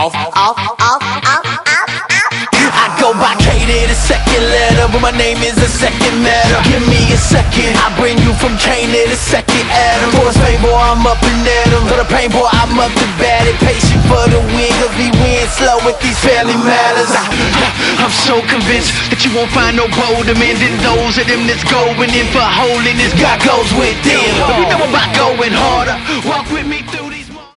I go by Katie, the second letter, but my name is the second matter. Give me a second, I bring you from Cain to the second Adam. For his pain, boy, I'm up and at him. For the pain, boy, I'm up to bat it. Patient for the win, cause we win slow with these family matters. I'm so convinced that you won't find no bolder men than those of them that's going in for holiness. God goes with them. But we know about going harder. Walk with me through